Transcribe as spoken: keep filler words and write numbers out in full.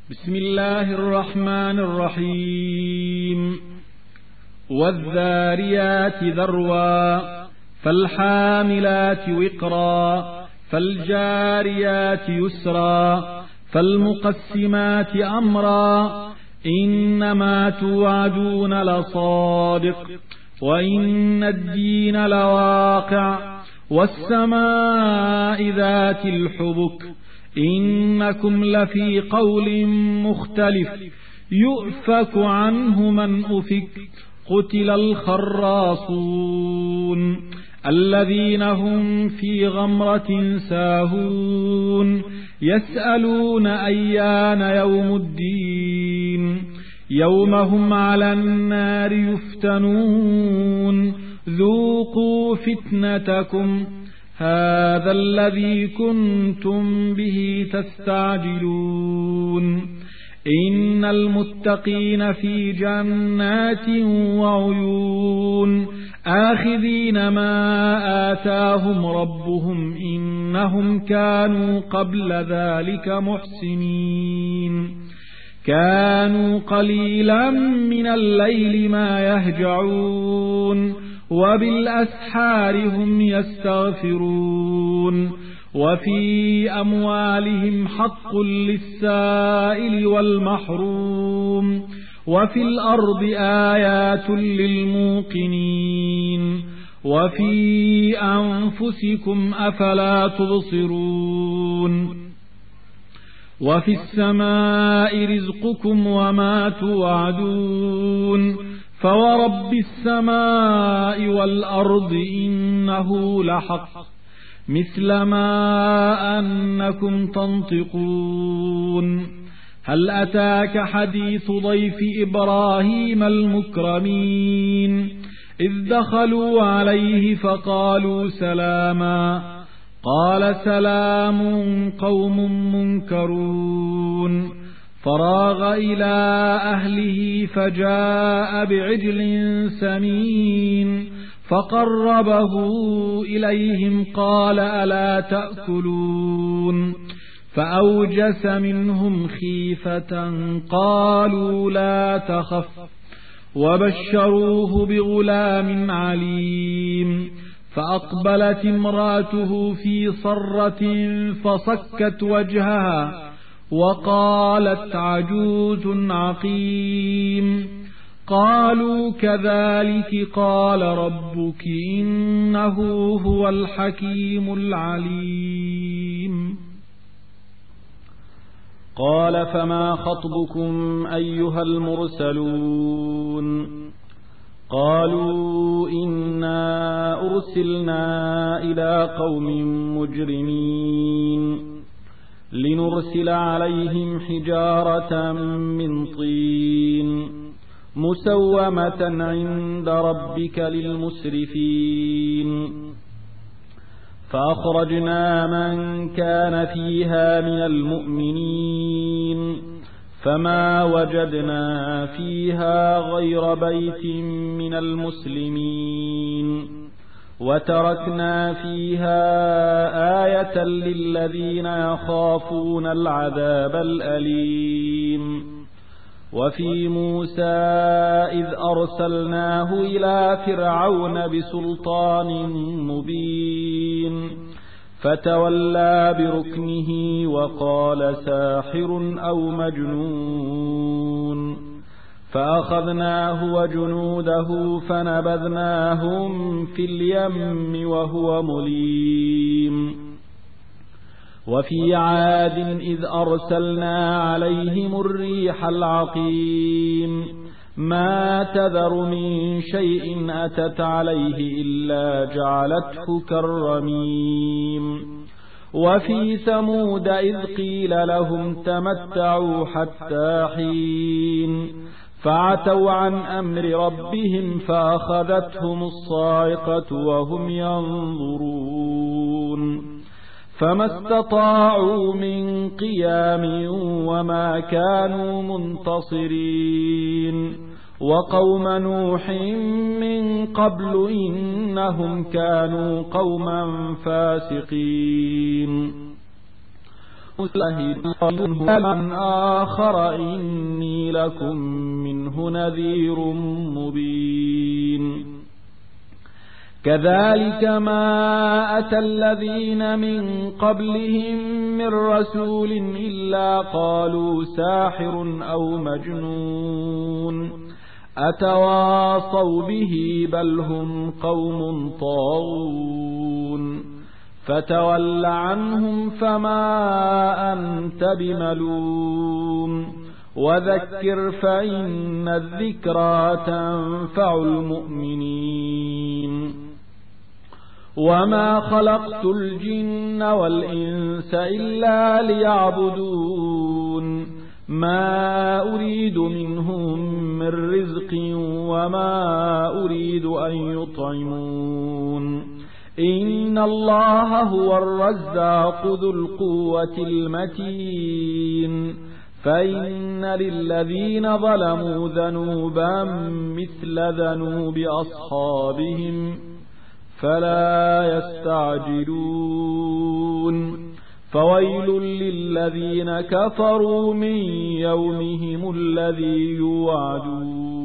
بسم الله الرحمن الرحيم والذاريات ذروا فالحاملات وقرا فالجاريات يسرا فالمقسمات أمرا إنما توعدون لصادق وإن الدين لواقع والسماء ذات الحبك إنكم لفي قول مختلف يؤفك عنه من أفك قتل الخراصون الذين هم في غمرة ساهون يسألون أيان يوم الدين يوم هم على النار يفتنون ذوقوا فتنتكم هذا الذي كنتم به تستعجلون إن المتقين في جنات وعيون آخذين ما آتاهم ربهم إنهم كانوا قبل ذلك محسنين كانوا قليلا من الليل ما يهجعون وبالأسحار هم يستغفرون وفي أموالهم حق للسائل والمحروم وفي الأرض آيات للموقنين وفي أنفسكم أفلا تبصرون وفي السماء رزقكم وما توعدون فورب السماء والأرض إنه لحق مثل ما أنكم تنطقون هل أتاك حديث ضيف إبراهيم المكرمين إذ دخلوا عليه فقالوا سلاما قال سلام قوم منكرون فراغ إلى أهله فجاء بعجل سمين فقربه إليهم قال ألا تأكلون فأوجس منهم خيفة قالوا لا تخف وبشروه بغلام عليم فأقبلت امراته في صرة فصكت وجهها وقالت عجوز عقيم قالوا كذلك قال ربك إنه هو الحكيم العليم قال فما خطبكم أيها المرسلون قالوا إنا أرسلنا إلى قوم مجرمين لنرسل عليهم حجارة من طين مسومة عند ربك للمسرفين فأخرجنا من كان فيها من المؤمنين فما وجدنا فيها غير بيت من المسلمين وتركنا فيها آية للذين يخافون العذاب الأليم وفي موسى إذ أرسلناه إلى فرعون بسلطان مبين فتولى بركنه وقال ساحر أو مجنون فأخذناه وجنوده فنبذناهم في اليم وهو مليم وفي عاد إذ أرسلنا عليهم الريح العقيم ما تذر من شيء أتت عليه إلا جعلته كالرميم وفي ثمود إذ قيل لهم تمتعوا حتى حين فعتوا عن أمر ربهم فأخذتهم الصاعقة وهم ينظرون فما استطاعوا من قيام وما كانوا منتصرين وقوم نوح من قبل إنهم كانوا قوما فاسقين من آخر إني لكم منه نذير مبين كذلك ما أتى الذين من قبلهم من رسول إلا قالوا ساحر أو مجنون أتواصوا به بل هم قوم طاغون فتول عنهم فما أنت بملوم وذكر فإن الذكرى تنفع المؤمنين وما خلقت الجن والإنس إلا ليعبدون ما أريد منهم من رزق وما أريد أن يطعمون إن الله هو الرزاق ذو القوة المتين فإن للذين ظلموا ذنوبا مثل ذنوب أصحابهم فلا يستعجلون فويل للذين كفروا من يومهم الذي يوعدون